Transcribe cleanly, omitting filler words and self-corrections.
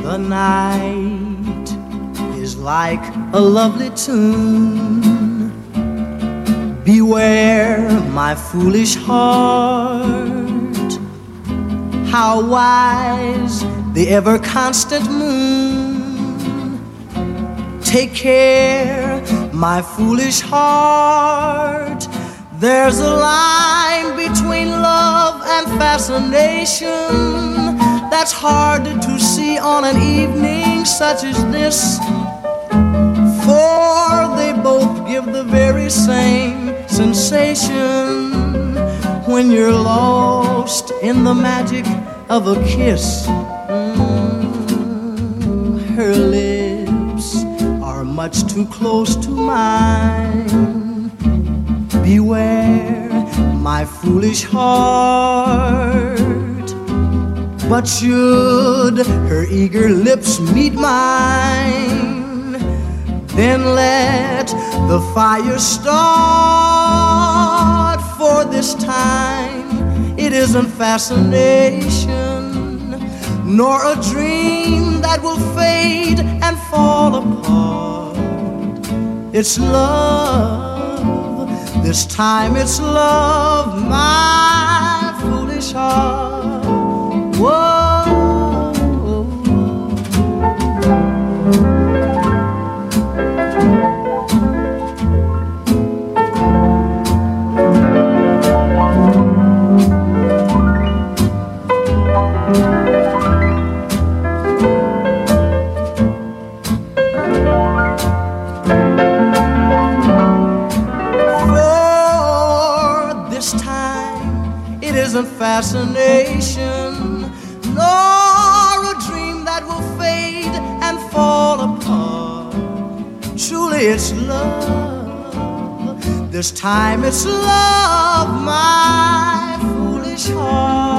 The night is like a lovely tune. Beware, my foolish heart, how wise the ever-constant moon. Take care, my foolish heart, there's a line between love and fascination that's hard to see on an evening such as this. For they both give the very same sensation when you're lost in the magic of a kiss. Her lips are much too close to mine. Beware, my foolish heart. But should her eager lips meet mine, then let the fire start. For this time it isn't fascination, nor a dream that will fade and fall apart. It's love, this time it's love, my foolish heart. Whoa. Fascination, nor a dream that will fade and fall apart. Truly it's love, this time it's love, my foolish heart.